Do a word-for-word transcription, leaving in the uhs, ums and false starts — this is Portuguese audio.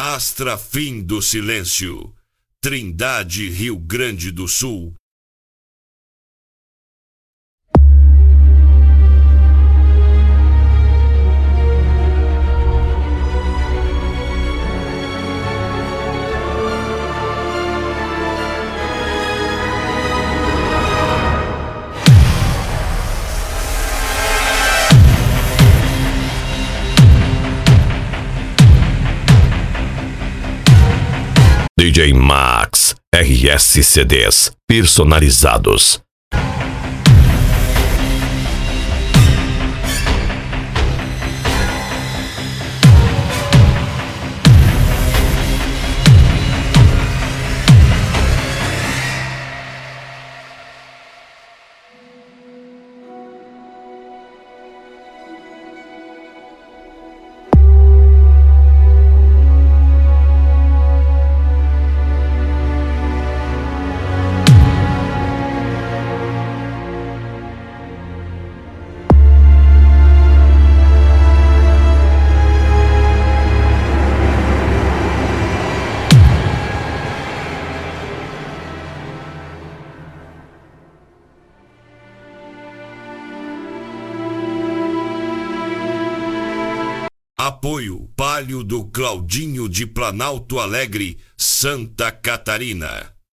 Astra Fim do Silêncio, Trindade, Rio Grande do Sul. D J Max, R S C Ds personalizados. Apoio Palio do Claudinho de Planalto Alegre, Santa Catarina.